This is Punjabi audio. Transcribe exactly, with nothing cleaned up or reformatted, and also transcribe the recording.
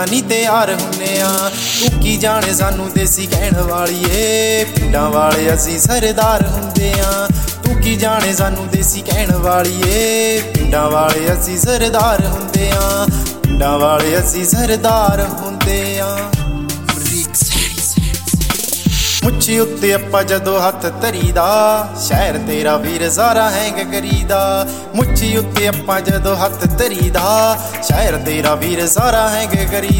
ਨੀ ਤਿਆਰ ਹੁੰਨੇ ਆ ਤੂੰ ਕੀ ਜਾਣੇ ਸਾਨੂੰ ਦੇਸੀ ਕਹਿਣ ਵਾਲੀਏ, ਪਿੰਡਾਂ ਵਾਲੇ ਅਸੀਂ ਸਰਦਾਰ ਹੁੰਦੇ ਆ। ਤੂੰ ਕੀ ਜਾਣੇ ਸਾਨੂੰ ਦੇਸੀ ਕਹਿਣ ਵਾਲੀਏ, ਪਿੰਡਾਂ ਵਾਲੇ ਅਸੀਂ ਸਰਦਾਰ ਹੁੰਦੇ ਆ, ਪਿੰਡਾਂ ਵਾਲੇ ਅਸੀਂ ਸਰਦਾਰ ਹੁੰਦੇ ਆ। ਮੁੱਛੀ ਉੱਤੇ ਆਪਾਂ ਜਦੋਂ ਹੱਥ ਧਰੀਦਾ, ਸ਼ਹਿਰ ਤੇਰਾ ਵੀਰ ਸਾਰਾ ਹੈਂਗ ਕਰੀਦਾ। ਮੁੱਛੀ ਉੱਤੇ ਆਪਾਂ ਜਦੋਂ ਹੱਥ ਧਰੀਦਾ, ਸ਼ਹਿਰ ਤੇਰਾ ਵੀਰ ਸਾਰਾ ਹੈਂਗ ਕਰੀਦਾ।